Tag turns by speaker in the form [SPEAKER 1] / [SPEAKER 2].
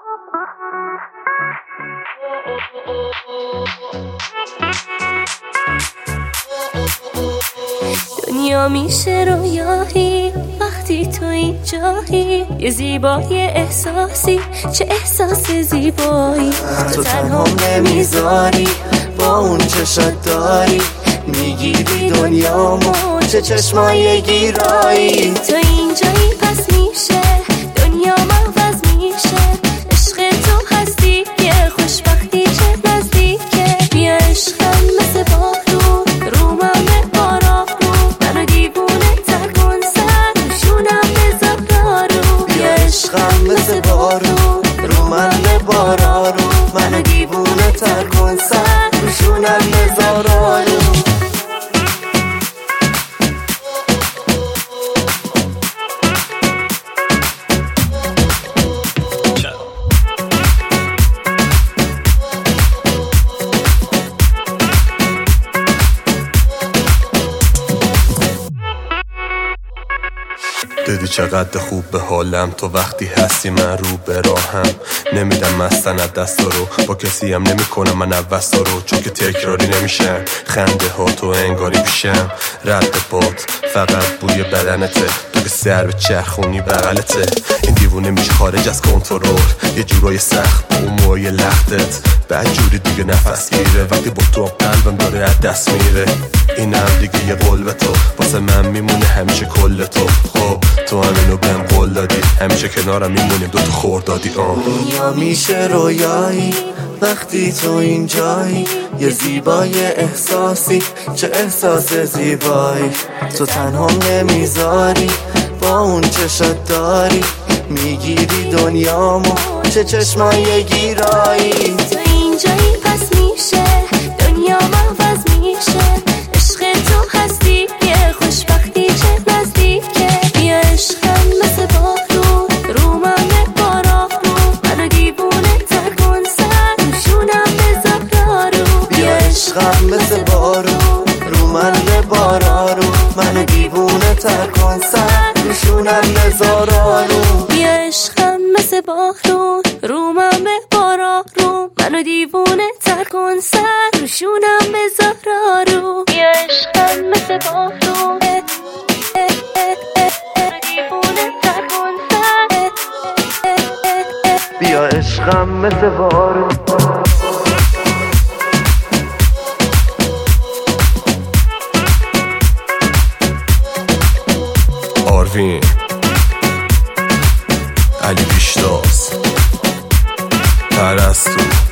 [SPEAKER 1] دنیا میشه رویایی وقتی تو اینجایی، یه زیبای احساسی، چه احساس زیبایی. تو تنها نمیذاری با اون چشات داری، میگیری دنیامو، چه چشمای گیرایی. تو اینجایی پس میشه دنیا عوض میشه، عشق تو هستی که خوشبختی چه نزدیکه. بیا عشقم مثل بارون رو من ببارا رو، منو دیوونه تر کن سر روشونم بذار دارو. بیا عشقم مثل بارون رو من ببارا رو، منو دیوونه تر کن سر روشونم بذار دارو.
[SPEAKER 2] دیدی چقدر خوب به حالم تو وقتی هستی من رو به راهم. نمیدم مستند دستا رو، با کسی هم نمی کنم من عوضا رو، چون که تکراری نمیشن خنده ها تو انگاری پیشم. رد پات فقط بوی بدنته، تو که سر به چرخونی بغلته. این دیوونه میشه خارج از کنترل، یه جورای سخت با اون موهای لختت. بعد جوری دیگه نفس گیره وقتی با تو قلبم داره از دست میره. اینم دیگه یه قول به تو واسه من میمونه همیشه کل تو. خب تو همینو بهم قول دادی، همیشه کنارم میمونیم دوتا خوردادی.
[SPEAKER 3] دنیا میشه رویایی وقتی تو اینجایی، یه زیبای احساسی، چه احساس زیبایی. تو تنها نمیذاری با اون چشات داری، میگیری دنیامو، چه چشمای گیرایی.
[SPEAKER 1] تو اینجایی پس میشه دنیا عوض میشه، عشق تو هستی که خوشبختی چه نزدیکه. بیا عشقم مثل بارون رو من ببارا رو، منو دیوونه تر کن سر روشونم بذار دارو.
[SPEAKER 3] بیا عشقم مثل بارون رو من ببارا رو، منو دیوونه تر کن سر روشونم بذار دارو.
[SPEAKER 1] بیا عشقم مثل بارون رو من ببارا رو، منو دیوونه تر کن سر روشونم بذار دارو. بیا عشقم مثل بارون دیوونه تر کن سر.
[SPEAKER 3] بیا عشقم مثل بارون.
[SPEAKER 2] آروین علی پیشتاز پرستو